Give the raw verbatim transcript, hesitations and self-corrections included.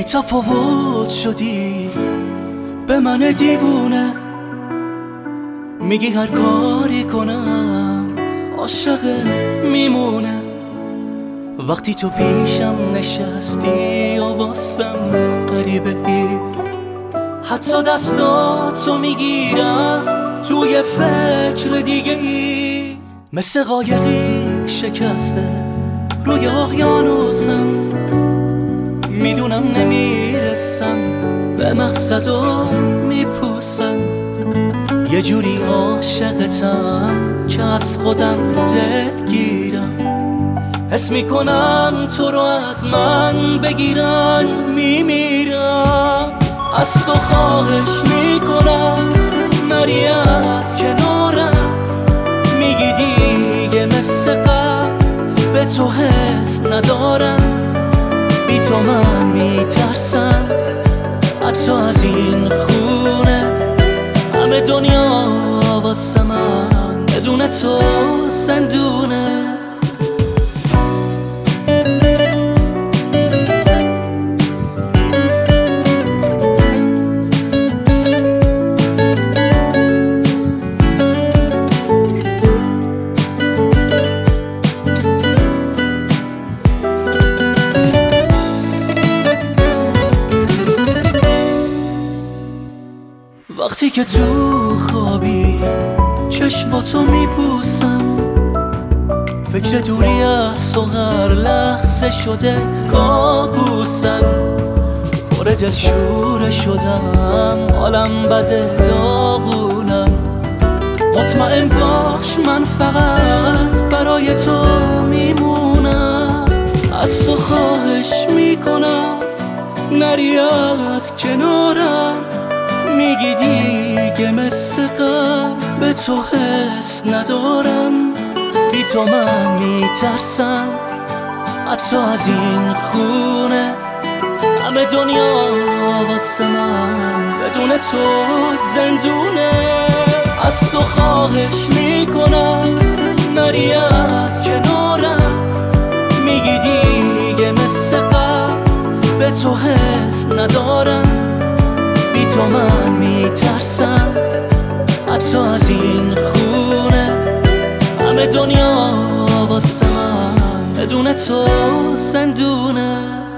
بی تفاوت شدی به من دیوونه، میگی هر کاری کنم عاشق میمونه. وقتی تو پیشم نشستی و واسم غریبه ای، حتی دستاتو میگیرم توی فکر دیگه ای. مثل قایقی شکسته روی اقیانوسم، میدونم نمیرسم به مقصد و میپوسم. یه جوری عاشقتم که از خودم دلگیرم، حس میکنم تو رو از من بگیرن میمیرم. از تو خواهش میکنم نری از کنارم، میگی دیگه مثل قبل به تو حس ندارم. بی تو من میترسم حتی از این خونه، همه دنیا واسه من بدون تو زندونه. وقتی که تو خوابی چشماتو میبوسم، فکر دوری از تو هر لحظه شده کابوسم. پر دلشوره شدم حالم بده داغونم، مطمئن باش من فقط برای تو میمونم. از تو خواهش میکنم نری از کنارم، میگی دیگه مثل قبل به تو حس ندارم. بی تو من میترسم حتی از این خونه، همه دنیا واسه من بدون تو زندونه. از تو خواهش میکنم نری از کنارم، میگی دیگه مثل قبل به تو حس ندارم. بی تو من میترسم حتی از این خونه، همه دنیا واسه من بدون تو زندونه.